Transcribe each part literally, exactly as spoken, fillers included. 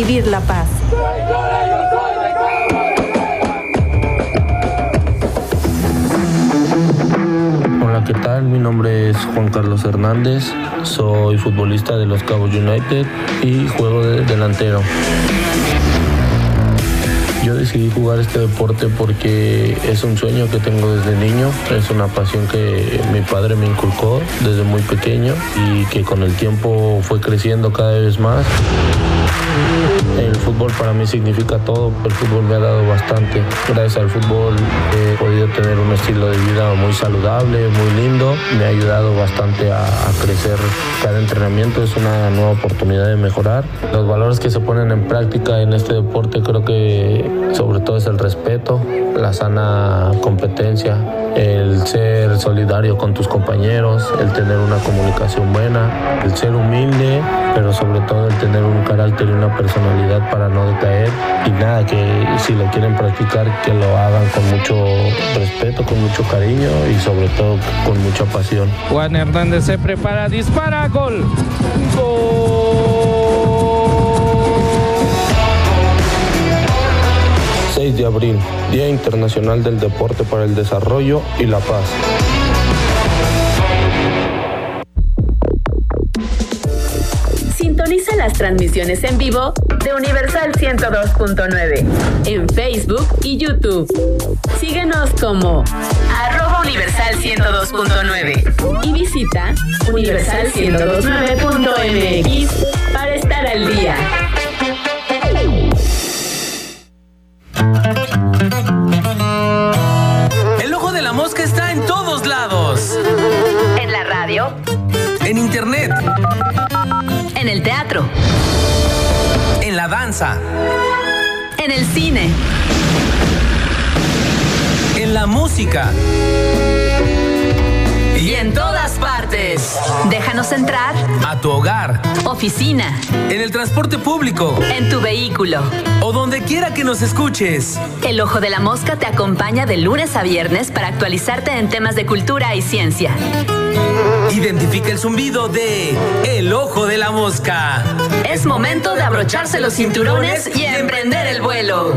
vivir la paz. Hola, ¿qué tal? Mi nombre es Juan Carlos Hernández, soy futbolista de Los Cabos United y juego de delantero. Yo decidí jugar este deporte porque es un sueño que tengo desde niño, es una pasión que mi padre me inculcó desde muy pequeño y que con el tiempo fue creciendo cada vez más. El fútbol para mí significa todo, el fútbol me ha dado bastante. Gracias al fútbol he podido tener un estilo de vida muy saludable, muy lindo. Me ha ayudado bastante a, a crecer. Cada entrenamiento es una nueva oportunidad de mejorar. Los valores que se ponen en práctica en este deporte creo que sobre todo es el respeto, la sana competencia, el ser solidario con tus compañeros, el tener una comunicación buena, el ser humilde, pero sobre todo el tener un carácter y una personalidad para no decaer. Y nada, que si lo quieren practicar, que lo hagan con mucho respeto, con mucho cariño y sobre todo con mucha pasión. Juan Hernández se prepara, dispara, gol. ¡Gol! seis de abril, Día Internacional del Deporte para el Desarrollo y la Paz. Sintoniza las transmisiones en vivo de Universal ciento dos punto nueve en Facebook y YouTube. Síguenos como arroba Universal ciento dos punto nueve y visita universal ciento dos punto nueve punto m x para estar al día. El ojo de la mosca está en todos lados. En la radio. En internet. En el teatro. En la danza. En el cine. En la música. Y en todas partes. Déjanos entrar. A tu hogar. Oficina. En el transporte público. En tu vehículo. O donde quiera que nos escuches. El Ojo de la Mosca te acompaña de lunes a viernes para actualizarte en temas de cultura y ciencia. Identifica el zumbido de El Ojo de la Mosca. Es momento de abrocharse los cinturones y emprender el vuelo.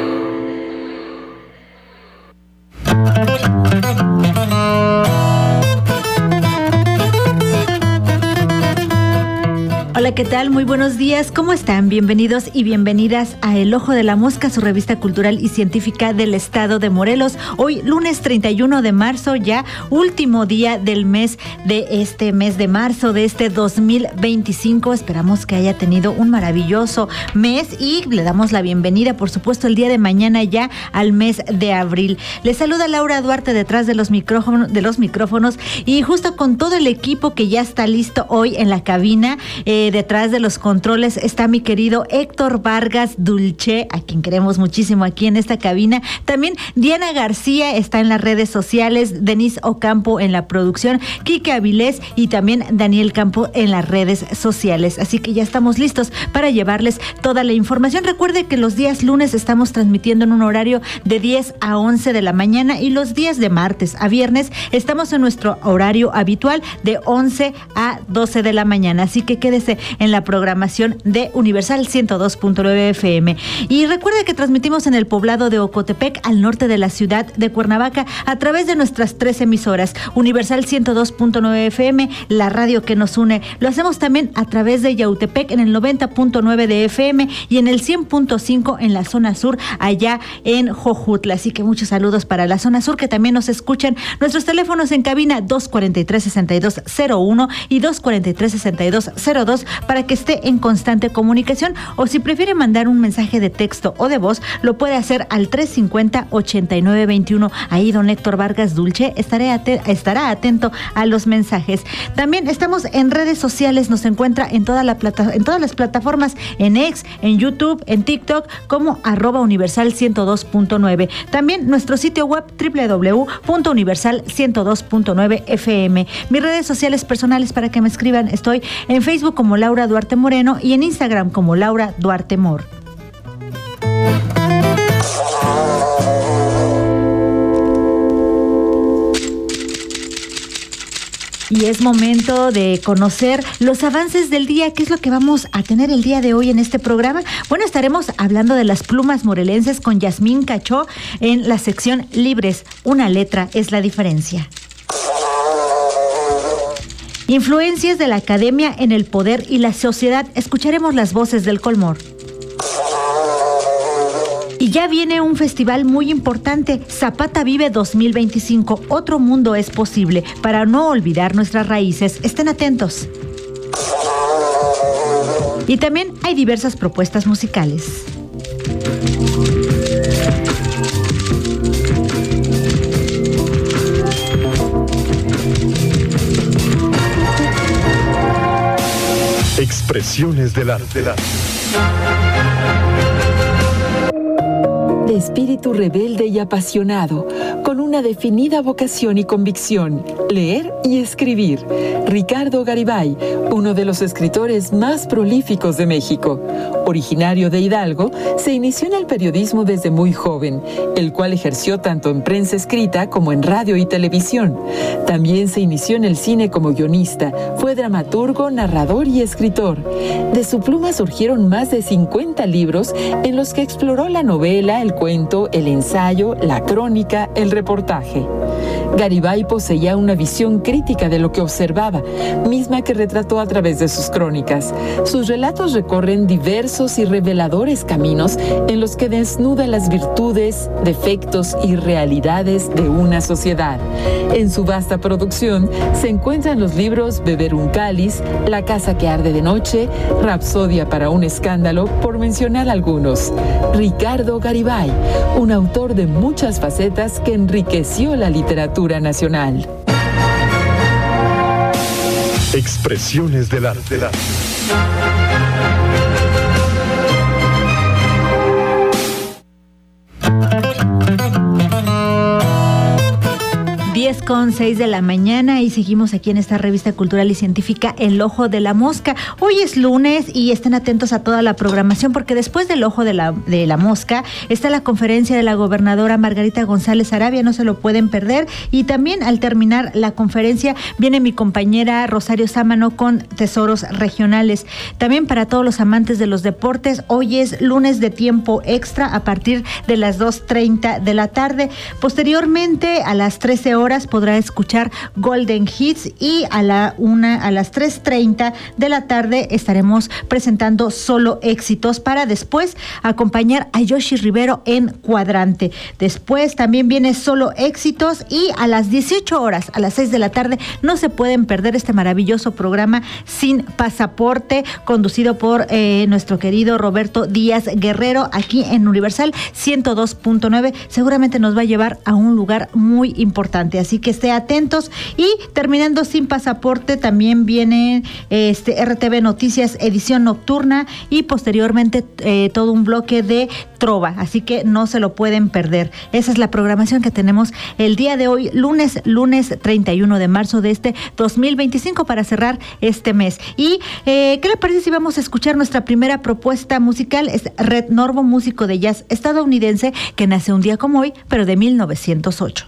Hola, ¿qué tal? Muy buenos días. ¿Cómo están? Bienvenidos y bienvenidas a El Ojo de la Mosca, su revista cultural y científica del estado de Morelos. Hoy, lunes treinta y uno de marzo, ya último día del mes de este mes de marzo de este dos mil veinticinco. Esperamos que haya tenido un maravilloso mes y le damos la bienvenida, por supuesto, el día de mañana ya al mes de abril. Les saluda Laura Duarte detrás de los micrófonos, de los micrófonos y justo con todo el equipo que ya está listo hoy en la cabina. Eh, Detrás de los controles está mi querido Héctor Vargas Dulce, a quien queremos muchísimo aquí en esta cabina. También Diana García está en las redes sociales, Denise Ocampo en la producción, Quique Avilés y también Daniel Campo en las redes sociales. Así que ya estamos listos para llevarles toda la información. Recuerde que los días lunes estamos transmitiendo en un horario de diez a once de la mañana y los días de martes a viernes estamos en nuestro horario habitual de once a doce de la mañana. Así que quédese en la programación de Universal ciento dos punto nueve F M. Y recuerde que transmitimos en el poblado de Ocotepec, al norte de la ciudad de Cuernavaca, a través de nuestras tres emisoras. Universal ciento dos punto nueve F M, la radio que nos une. Lo hacemos también a través de Yautepec en el noventa punto nueve de F M y en el cien punto cinco en la zona sur, allá en Jojutla. Así que muchos saludos para la zona sur, que también nos escuchan. Nuestros teléfonos en cabina dos cuarenta y tres, sesenta y dos cero uno y dos cuarenta y tres, sesenta y dos cero dos para que esté en constante comunicación, o si prefiere mandar un mensaje de texto o de voz, lo puede hacer al tres cincuenta, ochenta y nueve veintiuno. Ahí don Héctor Vargas Dulce estaré at- estará atento a los mensajes. También estamos en redes sociales, nos encuentra en, toda la plata- en todas las plataformas, en X, en YouTube, en TikTok, como arroba universal ciento dos punto nueve. También nuestro sitio web doble u doble u doble u punto universal ciento dos punto nueve F M. Mis redes sociales personales para que me escriban, estoy en Facebook como Laura Duarte Moreno y en Instagram como Laura Duarte Mor. Oh, Y es momento de conocer los avances del día. ¿Qué es lo que vamos a tener el día de hoy en este programa? Bueno, estaremos hablando de las plumas morelenses con Yasmín Cachó en la sección Libres. Una letra es la diferencia. Influencias de la academia en el poder y la sociedad. Escucharemos las voces del Colmor. Y ya viene un festival muy importante, Zapata Vive dos mil veinticinco. Otro mundo es posible. Para no olvidar nuestras raíces, estén atentos. Y también hay diversas propuestas musicales. Expresiones del arte. De espíritu rebelde y apasionado, con una definida vocación y convicción, leer y escribir. Ricardo Garibay, uno de los escritores más prolíficos de México. Originario de Hidalgo, se inició en el periodismo desde muy joven, el cual ejerció tanto en prensa escrita como en radio y televisión. También se inició en el cine como guionista, fue dramaturgo, narrador y escritor. De su pluma surgieron más de cincuenta libros en los que exploró la novela, el cuento, el ensayo, la crónica, el reportaje. Garibay poseía una visión crítica de lo que observaba, misma que retrató a través de sus crónicas. Sus relatos recorren diversos y reveladores caminos en los que desnuda las virtudes, defectos y realidades de una sociedad. En su vasta producción se encuentran los libros Beber un cáliz, La casa que arde de noche, Rapsodia para un escándalo, por mencionar algunos. Ricardo Garibay, un autor de muchas facetas que enriqueció la literatura nacional. Expresiones del arte. diez con seis de la mañana y seguimos aquí en esta revista cultural y científica El Ojo de la Mosca. Hoy es lunes y estén atentos a toda la programación porque después del Ojo de la, de la Mosca está la conferencia de la gobernadora Margarita González Arabia, no se lo pueden perder. Y también al terminar la conferencia viene mi compañera Rosario Sámano con Tesoros Regionales. También para todos los amantes de los deportes, hoy es lunes de tiempo extra a partir de las dos treinta de la tarde. Posteriormente a las trece horas podrá escuchar Golden Hits y a la una a las tres treinta de la tarde estaremos presentando Solo Éxitos para después acompañar a Yoshi Rivero en Cuadrante. Después también viene Solo Éxitos y a las dieciocho horas, a las seis de la tarde, no se pueden perder este maravilloso programa Sin Pasaporte, conducido por eh, nuestro querido Roberto Díaz Guerrero aquí en Universal ciento dos punto nueve. Seguramente nos va a llevar a un lugar muy importante. Así que esté atentos. Y terminando Sin Pasaporte también viene este R T V Noticias edición nocturna y posteriormente eh, todo un bloque de Trova, así que no se lo pueden perder. Esa es la programación que tenemos el día de hoy, lunes, lunes treinta y uno de marzo de este dos mil veinticinco, para cerrar este mes. Y eh, ¿qué le parece si vamos a escuchar nuestra primera propuesta musical? Es Red Norvo, músico de jazz estadounidense que nace un día como hoy, pero de mil novecientos ocho.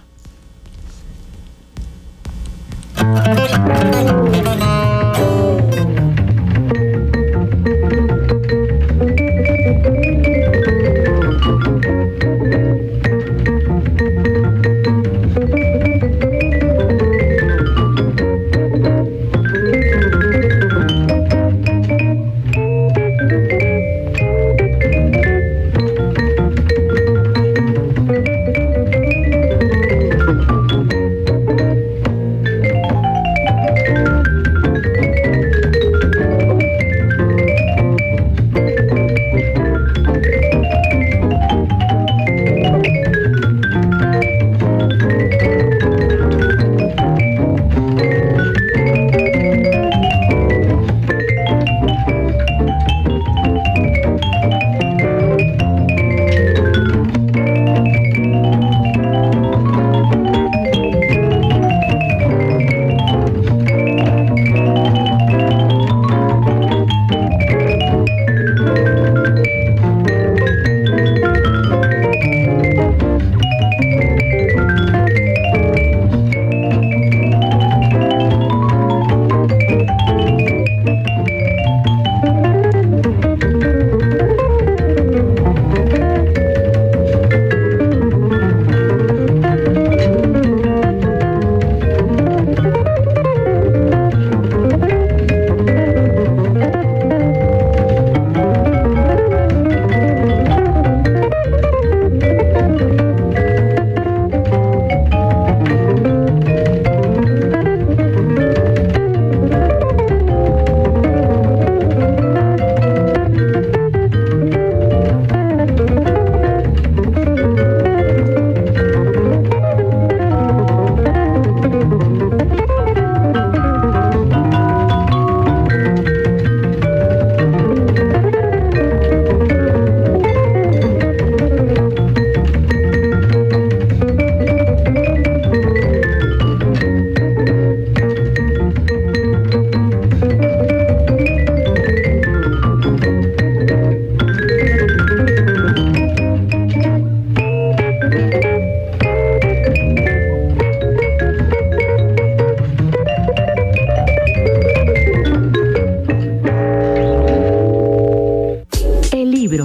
libro.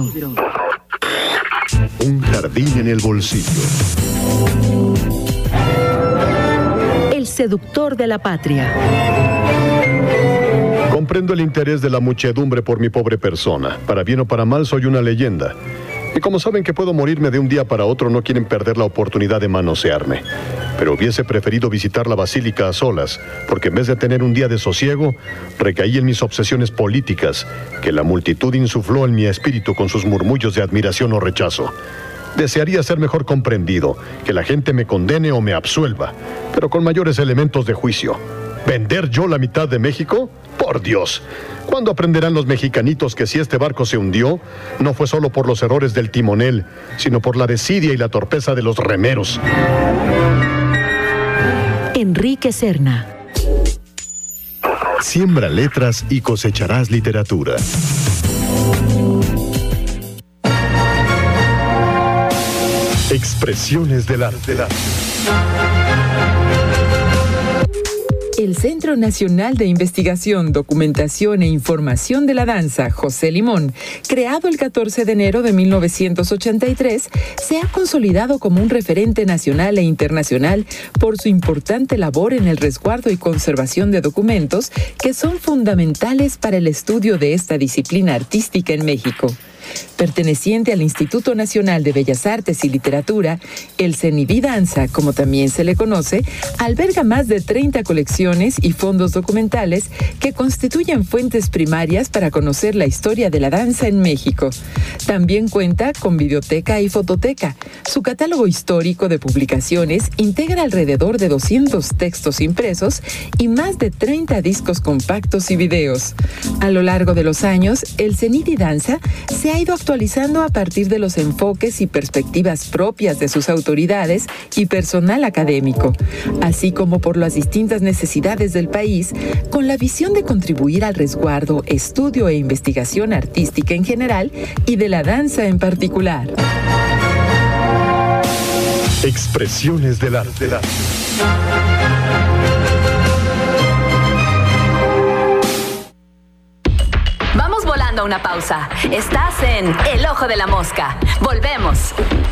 Un jardín en el bolsillo. El seductor de la patria. Comprendo el interés de la muchedumbre por mi pobre persona. Para bien o para mal, soy una leyenda. Y como saben que puedo morirme de un día para otro, no quieren perder la oportunidad de manosearme. Pero hubiese preferido visitar la basílica a solas, porque en vez de tener un día de sosiego, recaí en mis obsesiones políticas, que la multitud insufló en mi espíritu con sus murmullos de admiración o rechazo. Desearía ser mejor comprendido, que la gente me condene o me absuelva, pero con mayores elementos de juicio. ¿Vender yo la mitad de México? ¡Por Dios! ¿Cuándo aprenderán los mexicanitos que si este barco se hundió, no fue solo por los errores del timonel, sino por la desidia y la torpeza de los remeros? Enrique Serna. Siembra letras y cosecharás literatura. Expresiones del arte. El Centro Nacional de Investigación, Documentación e Información de la Danza, José Limón, creado el catorce de enero de mil novecientos ochenta y tres, se ha consolidado como un referente nacional e internacional por su importante labor en el resguardo y conservación de documentos que son fundamentales para el estudio de esta disciplina artística en México. Perteneciente al Instituto Nacional de Bellas Artes y Literatura, el CENIDI Danza, como también se le conoce, alberga más de treinta colecciones y fondos documentales que constituyen fuentes primarias para conocer la historia de la danza en México. También cuenta con biblioteca y fototeca. Su catálogo histórico de publicaciones integra alrededor de doscientos textos impresos y más de treinta discos compactos y videos. A lo largo de los años, el CENIDI Danza se ha ido actualizando a partir de los enfoques y perspectivas propias de sus autoridades y personal académico, así como por las distintas necesidades del país, con la visión de contribuir al resguardo, estudio e investigación artística en general y de la danza en particular. Expresiones del arte. Vamos volando a una pausa. Estás en El Ojo de la Mosca. Volvemos.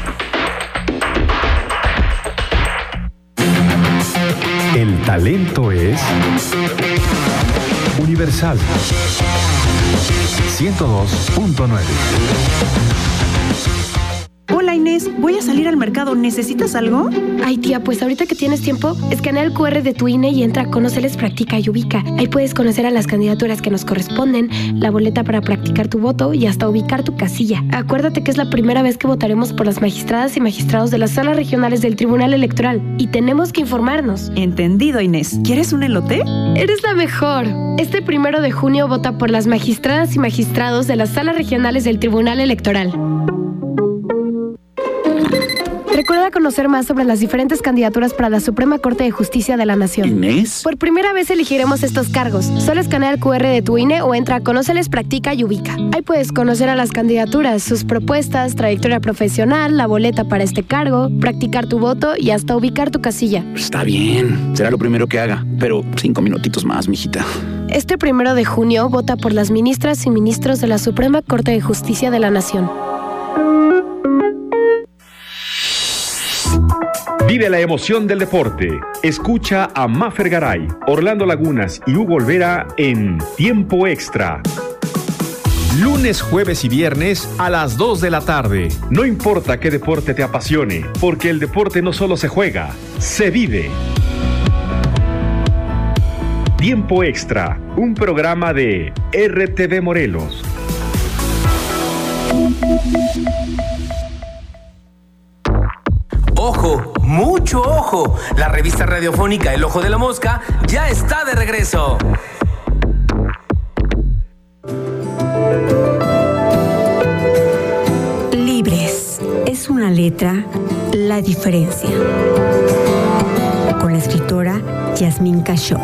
El talento es universal. ciento dos punto nueve. Hola Inés, voy a salir al mercado. ¿Necesitas algo? Ay tía, pues ahorita que tienes tiempo, escanea el cu erre de tu I N E y entra a Conóceles, Practica y Ubica. Ahí puedes conocer a las candidaturas que nos corresponden, la boleta para practicar tu voto y hasta ubicar tu casilla. Acuérdate que es la primera vez que votaremos por las magistradas y magistrados de las salas regionales del Tribunal Electoral y tenemos que informarnos. Entendido, Inés. ¿Quieres un elote? Eres la mejor. Este primero de junio vota por las magistradas y magistrados de las salas regionales del Tribunal Electoral. Recuerda conocer más sobre las diferentes candidaturas para la Suprema Corte de Justicia de la Nación. ¿Inés? Por primera vez elegiremos estos cargos. Solo escanea el cu erre de tu I N E o entra a Conóceles, Practica y Ubica. Ahí puedes conocer a las candidaturas, sus propuestas, trayectoria profesional, la boleta para este cargo, practicar tu voto y hasta ubicar tu casilla. Está bien, será lo primero que haga, pero cinco minutitos más, mijita. Este primero de junio vota por las ministras y ministros de la Suprema Corte de Justicia de la Nación. Vive la emoción del deporte. Escucha a Mafer Garay, Orlando Lagunas y Hugo Olvera en Tiempo Extra. Lunes, jueves y viernes a las dos de la tarde. No importa qué deporte te apasione, porque el deporte no solo se juega, se vive. Tiempo Extra, un programa de R T V Morelos. ¡Ojo! ¡Mucho ojo! La revista radiofónica El Ojo de la Mosca ya está de regreso. Libres. Es una letra, la diferencia. Con la escritora Yasmín Cachó.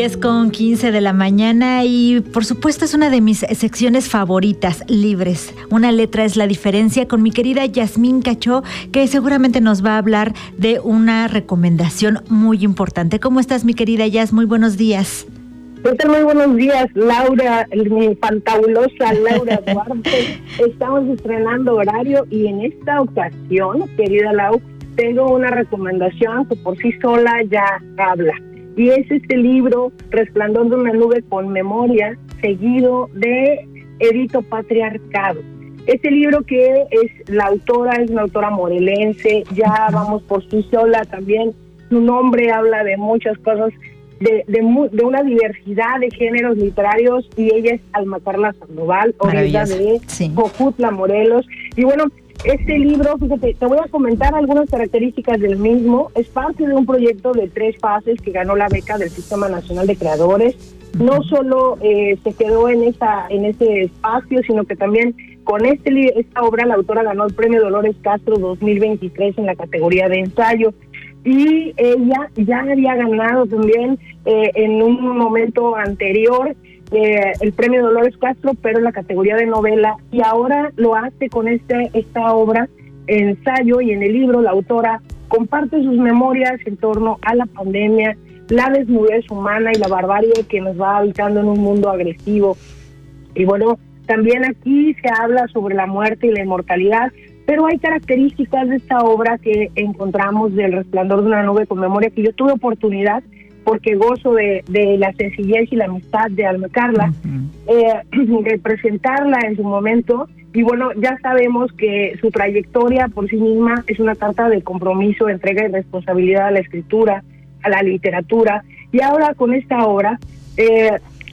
diez con quince de la mañana y por supuesto es una de mis secciones favoritas, Libres. Una letra es la diferencia, con mi querida Yasmín Cachó, que seguramente nos va a hablar de una recomendación muy importante. ¿Cómo estás, mi querida Yas? Muy buenos días. Muy buenos días, Laura, mi fantabulosa Laura Duarte. Estamos estrenando horario y en esta ocasión, querida Lau, tengo una recomendación que por sí sola ya habla. Y es este libro, Resplandor de una nube con memoria, seguido de Edito Patriarcado. Este libro que es la autora, es una autora morelense, ya vamos por sí sola también. Su nombre habla de muchas cosas, de, de, de una diversidad de géneros literarios, y ella es Alma Carla Sandoval, orilla de sí. Jojutla, Morelos. Y bueno, este libro, fíjate, te voy a comentar algunas características del mismo. Es parte de un proyecto de tres fases que ganó la beca del Sistema Nacional de Creadores. No solo eh, se quedó en esa en ese espacio, sino que también con este esta obra la autora ganó el Premio Dolores Castro dos mil veintitrés en la categoría de ensayo. Y ella ya había ganado también eh, en un momento anterior Eh, el Premio Dolores Castro, pero en la categoría de novela, y ahora lo hace con este esta obra, ensayo, y en el libro la autora comparte sus memorias en torno a la pandemia, la desnudez humana y la barbarie que nos va habitando en un mundo agresivo. Y bueno, también aquí se habla sobre la muerte y la inmortalidad, pero hay características de esta obra que encontramos del Resplandor de una nube con memoria, que yo tuve oportunidad, porque gozo de, de la sencillez y la amistad de Alma Carla, uh-huh. eh, de presentarla en su momento. Y bueno, ya sabemos que su trayectoria por sí misma es una carta de compromiso, entrega y responsabilidad a la escritura, a la literatura. Y ahora con esta obra, eh,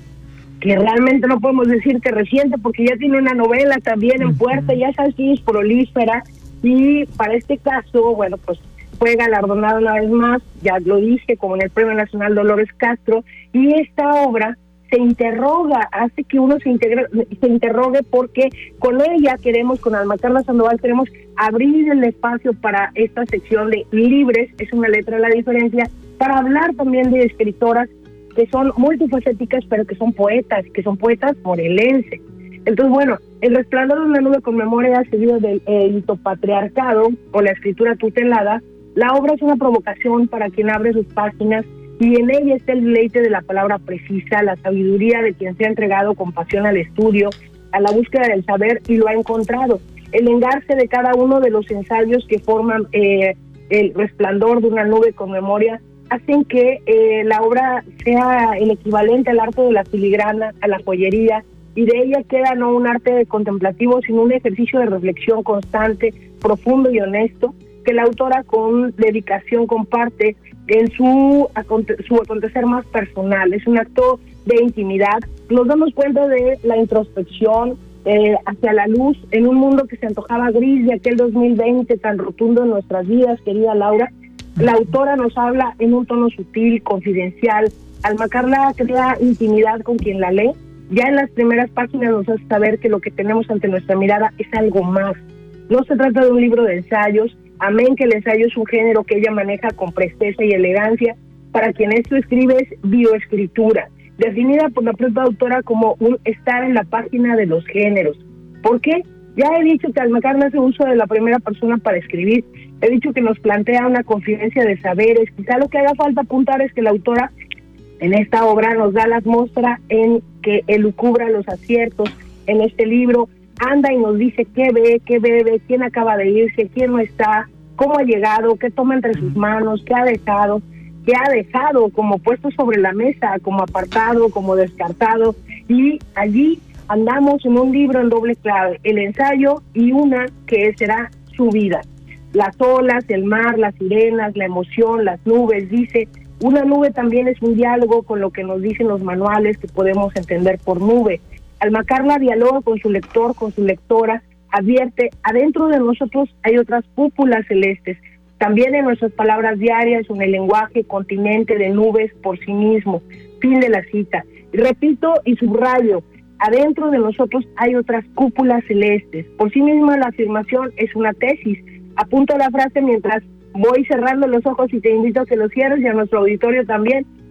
que realmente no podemos decir que reciente, porque ya tiene una novela también en puerta, ya sabes que es prolífera, y para este caso, bueno, pues fue galardonada una vez más, ya lo dije, como en el Premio Nacional Dolores Castro, y esta obra se interroga, hace que uno se, integre, se interrogue, porque con ella queremos, con Alma Carla Sandoval, queremos abrir el espacio para esta sección de Libres, es una letra de la diferencia, para hablar también de escritoras que son multifacéticas, pero que son poetas, que son poetas morelenses. Entonces, bueno, El Resplandor de una nube con memoria, seguido del Edito Patriarcado, o la escritura tutelada. La obra es una provocación para quien abre sus páginas, y en ella está el deleite de la palabra precisa, la sabiduría de quien se ha entregado con pasión al estudio, a la búsqueda del saber, y lo ha encontrado. El engarce de cada uno de los ensayos que forman eh, El Resplandor de una nube con memoria hacen que eh, la obra sea el equivalente al arte de la filigrana, a la joyería, y de ella queda no un arte contemplativo, sino un ejercicio de reflexión constante, profundo y honesto, que la autora con dedicación comparte en su, su acontecer más personal. Es un acto de intimidad. Nos damos cuenta de la introspección eh, hacia la luz en un mundo que se antojaba gris de aquel dos mil veinte tan rotundo en nuestras vidas, querida Laura. La autora nos habla en un tono sutil, confidencial. Alma Carla crea intimidad con quien la lee. Ya en las primeras páginas nos hace saber que lo que tenemos ante nuestra mirada es algo más. No se trata de un libro de ensayos, amén que el ensayo es un género que ella maneja con presteza y elegancia. Para quien esto escribe es bioescritura, definida por la propia autora como un estar en la página de los géneros. ¿Por qué? Ya he dicho que Alma Carla hace uso de la primera persona para escribir. He dicho que nos plantea una confidencia de saberes. Quizá lo que haga falta apuntar es que la autora en esta obra nos da las muestras en que elucubra los aciertos. En este libro anda y nos dice qué ve, qué bebe, quién acaba de irse, quién no está, cómo ha llegado, qué toma entre sus manos, qué ha dejado, qué ha dejado como puesto sobre la mesa, como apartado, como descartado. Y allí andamos en un libro en doble clave, el ensayo y una que será su vida. Las olas, el mar, las sirenas, la emoción, las nubes, dice. Una nube también es un diálogo con lo que nos dicen los manuales que podemos entender por nube. Alma Carla dialoga con su lector, con su lectora, advierte, adentro de nosotros hay otras cúpulas celestes, también en nuestras palabras diarias, en el lenguaje continente de nubes por sí mismo. Fin de la cita. Y repito y subrayo, adentro de nosotros hay otras cúpulas celestes. Por sí misma la afirmación es una tesis. Apunto la frase mientras voy cerrando los ojos y te invito a que los cierres, y a nuestro auditorio también.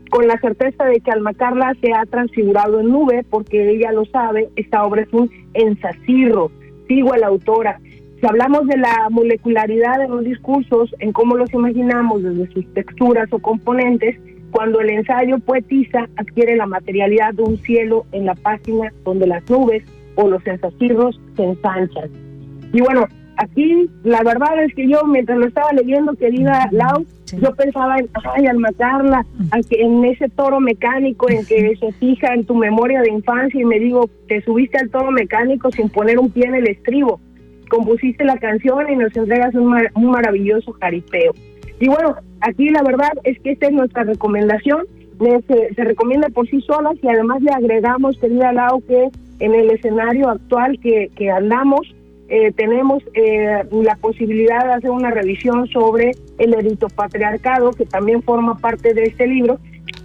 con la certeza de que Alma Carla se ha transfigurado en nube, porque ella lo sabe, esta obra es un ensacirro. Sigo a la autora. Si hablamos de la molecularidad de los discursos, en cómo los imaginamos desde sus texturas o componentes, cuando el ensayo poetiza, adquiere la materialidad de un cielo en la página donde las nubes o los ensacirros se ensanchan. Y bueno, aquí la verdad es que yo, mientras lo estaba leyendo, querida Lau, sí. yo pensaba en, ay, Alma Carla, en ese toro mecánico en que se fija en tu memoria de infancia, y me digo, te subiste al toro mecánico sin poner un pie en el estribo, compusiste la canción y nos entregas un, mar, un maravilloso jaripeo. Y bueno, aquí la verdad es que esta es nuestra recomendación, se, se recomienda por sí solas, y además le agregamos, querida Lau, que en el escenario actual que, que andamos, eh, tenemos eh, la posibilidad de hacer una revisión sobre el editopatriarcado, que también forma parte de este libro,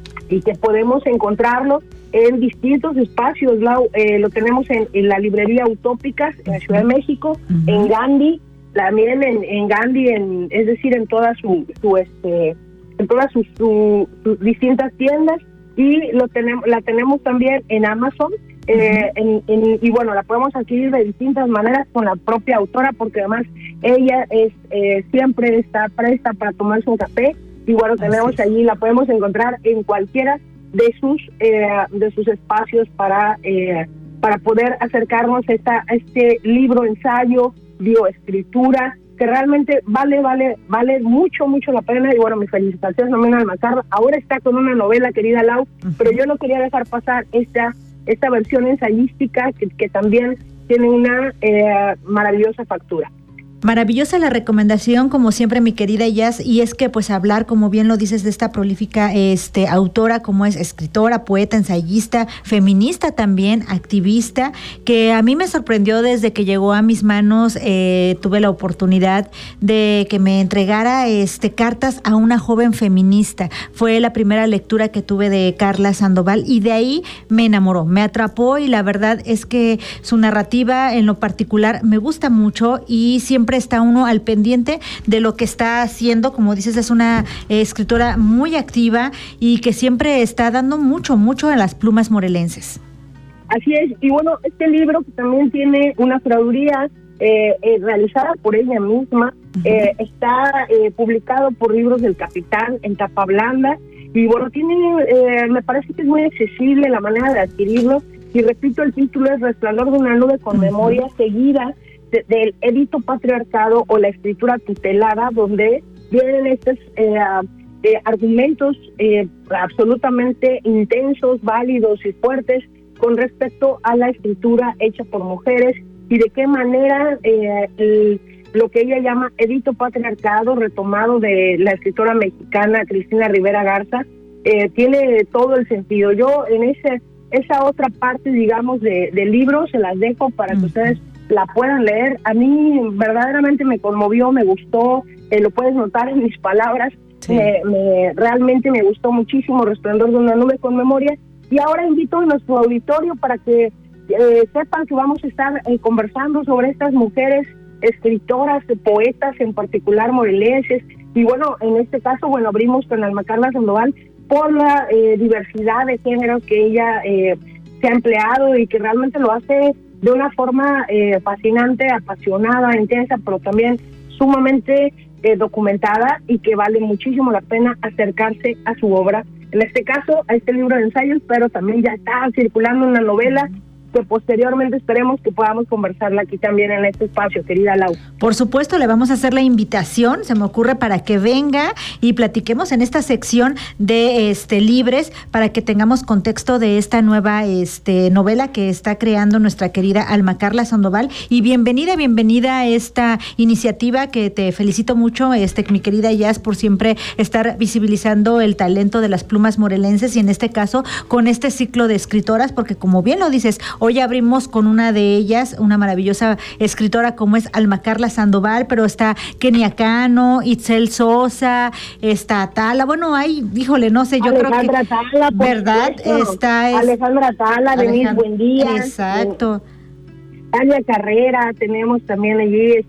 y que podemos encontrarlo en distintos espacios. Lau, eh, lo tenemos en, en la librería Utópicas, en la Ciudad de México, uh-huh. en Gandhi, también en, en Gandhi, en, es decir, en todas su, su este, en todas sus, su, sus distintas tiendas, y lo tenemos, la tenemos también en Amazon, eh, en, en, y bueno, la podemos adquirir de distintas maneras con la propia autora, porque además ella es eh, siempre está presta para tomarse un café, y bueno, tenemos sí. allí, la podemos encontrar en cualquiera de sus eh, de sus espacios para eh, para poder acercarnos a, esta, a este libro ensayo, bioescritura, que realmente vale, vale, vale mucho, mucho la pena. Y bueno, mis felicitaciones también a Alma Carla. Ahora está con una novela, querida Lau, uh-huh. pero yo no quería dejar pasar esta esta versión ensayística que, que también tiene una eh, maravillosa factura. Maravillosa la recomendación, como siempre, mi querida Jazz, y es que pues hablar, como bien lo dices, de esta prolífica este autora, como es escritora, poeta, ensayista, feminista también, activista, que a mí me sorprendió desde que llegó a mis manos. Eh, tuve la oportunidad de que me entregara este cartas a una joven feminista. Fue la primera lectura que tuve de Carla Sandoval, y de ahí me enamoró, me atrapó, y la verdad es que su narrativa en lo particular me gusta mucho, y siempre está uno al pendiente de lo que está haciendo. Como dices, es una eh, escritora muy activa y que siempre está dando mucho, mucho en las plumas morelenses. Así es, y bueno, este libro que también tiene una curaduría eh, eh, realizada por ella misma, uh-huh. eh, está eh, publicado por Libros del Capitán en tapa blanda, y bueno, tiene, eh, me parece que es muy accesible la manera de adquirirlo, y repito, el título es Resplandor de una nube con uh-huh. memoria seguida, De, del editopatriarcado o la escritura tutelada, donde vienen estos eh, eh, argumentos eh, absolutamente intensos, válidos y fuertes con respecto a la escritura hecha por mujeres, y de qué manera eh, el, lo que ella llama editopatriarcado, retomado de la escritora mexicana Cristina Rivera Garza, eh, tiene todo el sentido. Yo en ese esa otra parte, digamos, de, del libro se las dejo para que ustedes la puedan leer. A mí verdaderamente me conmovió, me gustó, eh, lo puedes notar en mis palabras, sí. me, me, realmente me gustó muchísimo Resplandor de una nube con memoria. Y ahora invito a nuestro auditorio para que eh, sepan que vamos a estar eh, conversando sobre estas mujeres escritoras, poetas en particular morelenses, y bueno, en este caso, bueno, abrimos con Alma Carla Sandoval por la eh, diversidad de géneros que ella eh, se ha empleado, y que realmente lo hace de una forma eh, fascinante, apasionada, intensa, pero también sumamente eh, documentada, y que vale muchísimo la pena acercarse a su obra. En este caso, a este libro de ensayos, pero también ya está circulando una novela que posteriormente esperemos que podamos conversarla aquí también en este espacio, querida Lau. Por supuesto, le vamos a hacer la invitación, se me ocurre, para que venga y platiquemos en esta sección de este libres, para que tengamos contexto de esta nueva este novela que está creando nuestra querida Alma Carla Sandoval. Y bienvenida, bienvenida a esta iniciativa, que te felicito mucho, este mi querida Jazz, por siempre estar visibilizando el talento de las plumas morelenses, y en este caso con este ciclo de escritoras, porque como bien lo dices, hoy abrimos con una de ellas, una maravillosa escritora como es Alma Carla Sandoval, pero está Kenia Cano, Itzel Sosa, está Atala, bueno, hay, híjole, no sé, yo Alejandra creo que... Atala, ¿verdad? Supuesto. Está... Es, Alejandra Atala, Denise Buendía. Exacto. Tania Carrera, tenemos también allí, este,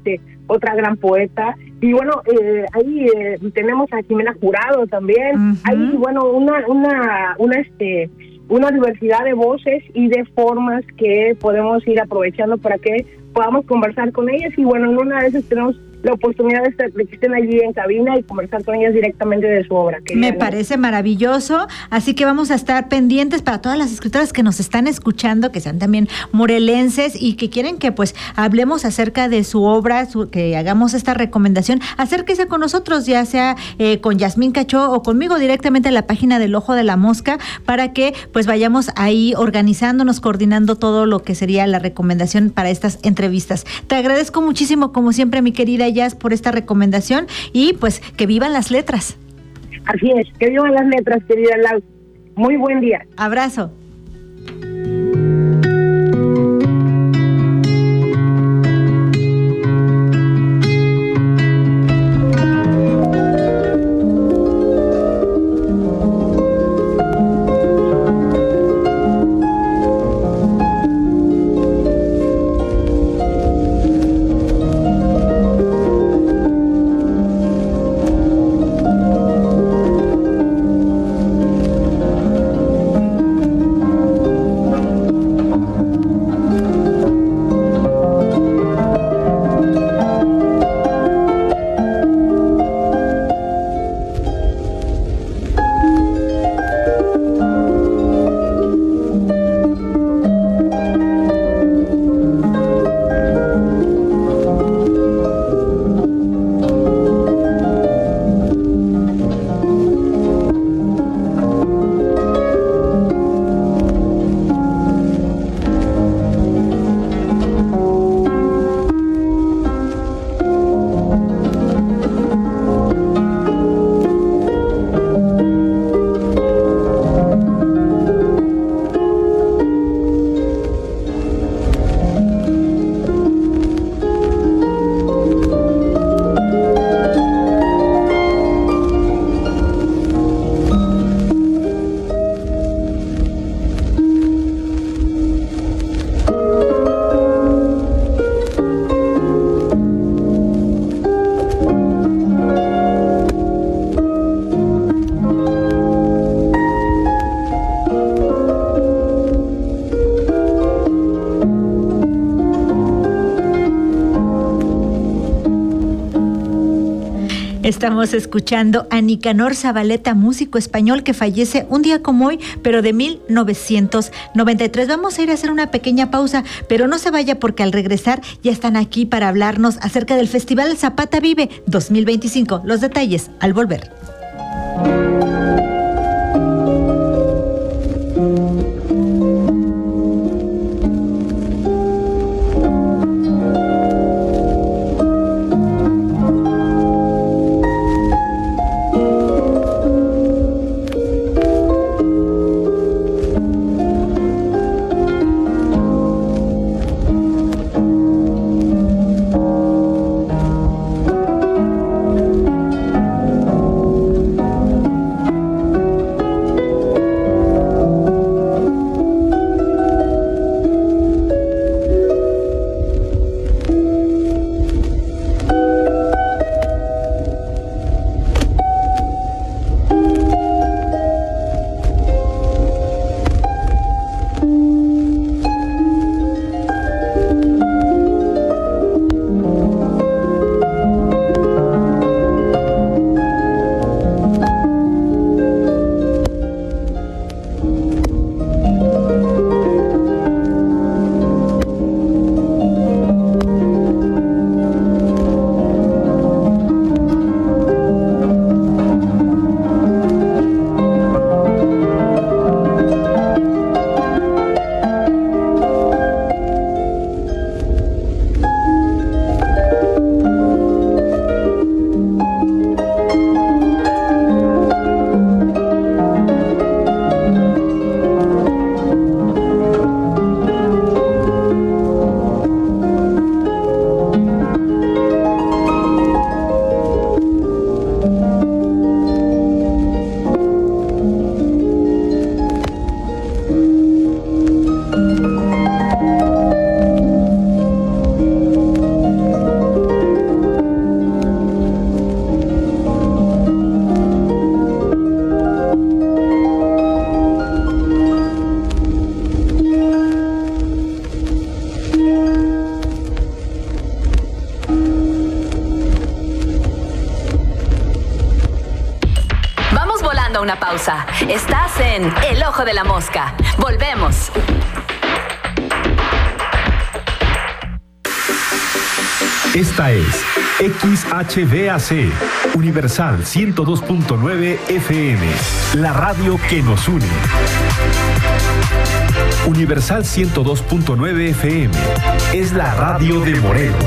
otra gran poeta. Y bueno, eh, ahí eh, tenemos a Jimena Jurado también. Uh-huh. Hay, bueno, una, una, una, este, una diversidad de voces y de formas que podemos ir aprovechando para que podamos conversar con ellas. Y bueno, en una de esas tenemos la oportunidad de, estar, de que estén allí en cabina y conversar con ellas directamente de su obra. Me parece maravilloso, así que vamos a estar pendientes para todas las escritoras que nos están escuchando, que sean también morelenses y que quieren que pues hablemos acerca de su obra, su, que hagamos esta recomendación. Acérquese con nosotros, ya sea eh, con Yasmín Cachó o conmigo directamente a la página del Ojo de la Mosca, para que pues vayamos ahí organizándonos, coordinando todo lo que sería la recomendación para estas entrevistas. Te agradezco muchísimo, como siempre, mi querida Jazz, por esta recomendación y pues que vivan las letras. Así es, que vivan las letras, querida Lau. Muy buen día. Abrazo. Estamos escuchando a Nicanor Zabaleta, músico español que fallece un día como hoy, pero de mil novecientos noventa y tres. Vamos a ir a hacer una pequeña pausa, pero no se vaya porque al regresar ya están aquí para hablarnos acerca del Festival Zapata Vive dos mil veinticinco. Los detalles al volver. pausa. Estás en El Ojo de la Mosca. Volvemos. Esta es X H D A C, Universal ciento dos punto nueve F M, la radio que nos une. Universal ciento dos punto nueve F M es la radio de Morelos.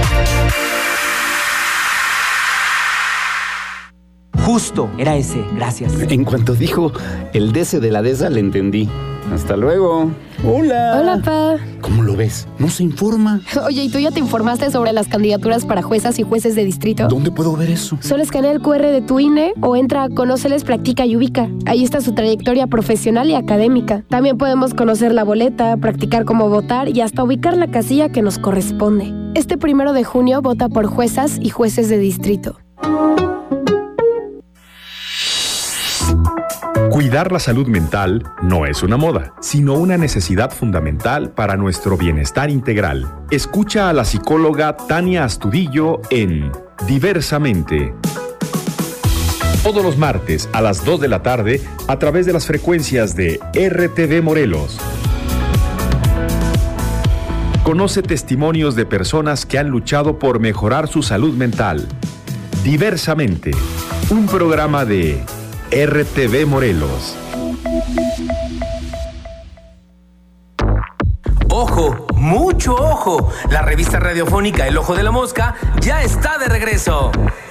Justo, era ese, gracias. En cuanto dijo el D S de la DESA, le entendí. Hasta luego. Hola. Hola, pa. ¿Cómo lo ves? ¿No se informa? Oye, ¿y tú ya te informaste sobre las candidaturas para juezas y jueces de distrito? ¿Dónde puedo ver eso? Solo escanea el cu erre de tu I N E o entra a Conóceles, Practica y Ubica. Ahí está su trayectoria profesional y académica. También podemos conocer la boleta, practicar cómo votar y hasta ubicar la casilla que nos corresponde. Este primero de junio vota por juezas y jueces de distrito. Cuidar la salud mental no es una moda, sino una necesidad fundamental para nuestro bienestar integral. Escucha a la psicóloga Tania Astudillo en Diversamente. Todos los martes a las dos de la tarde a través de las frecuencias de R T V Morelos. Conoce testimonios de personas que han luchado por mejorar su salud mental. Diversamente, un programa de R T V Morelos. Ojo, mucho ojo. La revista radiofónica El Ojo de la Mosca ya está de regreso.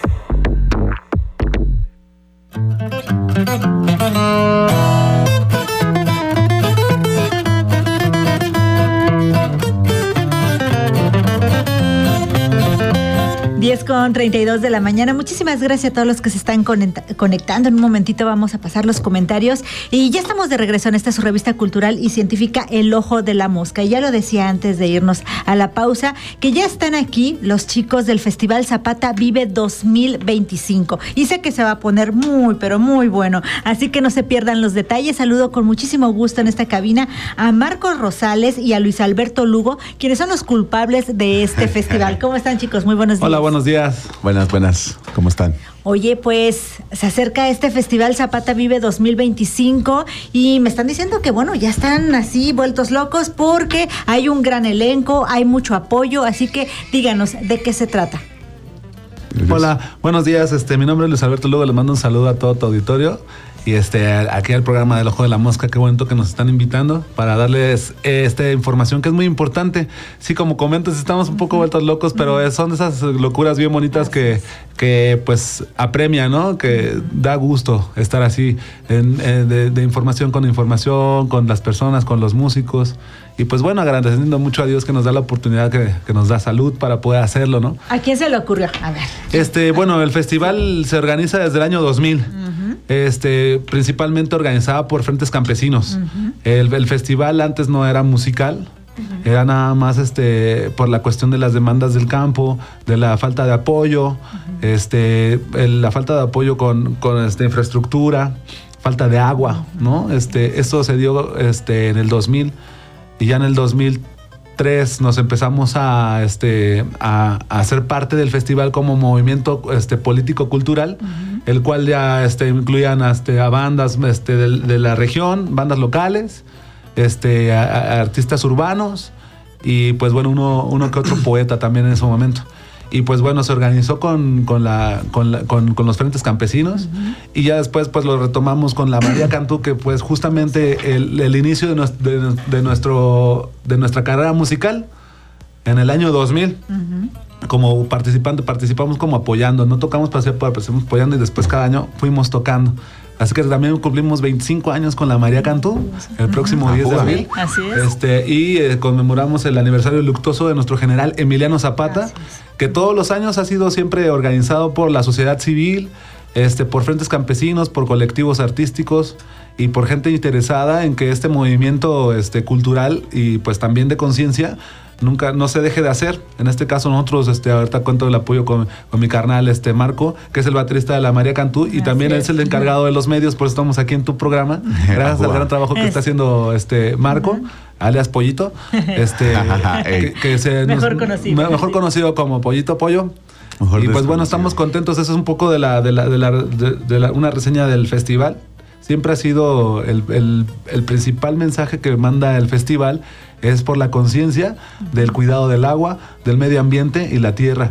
diez con treinta y dos de la mañana. Muchísimas gracias a todos los que se están conectando. En un momentito vamos a pasar los comentarios. Y ya estamos de regreso en esta su revista cultural y científica El Ojo de la Mosca. Y ya lo decía antes de irnos a la pausa, que ya están aquí los chicos del Festival Zapata Vive dos mil veinticinco. Y sé que se va a poner muy, pero muy bueno. Así que no se pierdan los detalles. Saludo con muchísimo gusto en esta cabina a Marcos Rosales y a Luis Alberto Lugo, quienes son los culpables de este festival. ¿Cómo están, chicos? Muy buenos días. Hola, buenos días. Buenas, buenas. ¿Cómo están? Oye, pues se acerca este Festival Zapata Vive dos mil veinticinco y me están diciendo que, bueno, ya están así vueltos locos porque hay un gran elenco, hay mucho apoyo, así que díganos, ¿de qué se trata? Hola, buenos días. Este, mi nombre es Luis Alberto Lugo, les mando un saludo a todo tu auditorio. Y este, aquí al programa del Ojo de la Mosca, qué bonito que nos están invitando para darles eh, esta información que es muy importante. Sí, como comentas, estamos un poco vueltos locos, pero son de esas locuras bien bonitas que, que pues apremia, ¿no? Que da gusto estar así en, en, de, de información con información, con las personas, con los músicos. Y pues bueno, agradeciendo mucho a Dios que nos da la oportunidad, que, que nos da salud para poder hacerlo, ¿no? ¿A quién se le ocurrió? A ver. Este, bueno, el festival se organiza desde el año dos mil. Uh-huh. Este, principalmente organizada por Frentes Campesinos. Uh-huh. el, el festival antes no era musical. Uh-huh. Era nada más este por la cuestión de las demandas del campo, de la falta de apoyo, uh-huh. este, el, la falta de apoyo con, con esta infraestructura, falta de agua, ¿no? Este, eso se dio este, en el dos mil. Y ya en el dos mil tres nos empezamos a, este, a, a ser parte del festival como movimiento este, político-cultural, uh-huh. el cual ya este, incluían este, a bandas este, de, de la región, bandas locales, este, a, a artistas urbanos y pues bueno, uno, uno que otro poeta también en ese momento. Y pues bueno, se organizó con, con, la, con, la, con, con los Frentes Campesinos. Uh-huh. Y ya después pues lo retomamos con la María Cantú, que pues justamente el, el inicio de, nuestro, de, de, nuestro, de nuestra carrera musical en el año dos mil. Uh-huh. Como participante, participamos como apoyando, no tocamos para ser, participamos apoyando y después cada año fuimos tocando. Así que también cumplimos veinticinco años con la María Cantú el próximo diez de abril. Así es. Este, y eh, conmemoramos el aniversario luctuoso de nuestro general Emiliano Zapata, que todos los años ha sido siempre organizado por la sociedad civil, este, por frentes campesinos, por colectivos artísticos y por gente interesada en que este movimiento este, cultural y pues también de conciencia nunca no se deje de hacer. En este caso nosotros, este, ahorita cuento el apoyo con, con mi carnal este Marco, que es el baterista de la María Cantú, y también él es el encargado de los medios, por eso estamos aquí en tu programa, gracias al gran trabajo que está haciendo este Marco, uh-huh. alias Pollito, este que, que se mejor nos, conocido, mejor sí. conocido como Pollito Pollo. Mejor y pues bueno, estamos contentos. Eso es un poco de la de la de la de, de la una reseña del festival. siempre ha sido el, el, el principal mensaje que manda el festival, es por la conciencia del cuidado del agua, del medio ambiente y la tierra.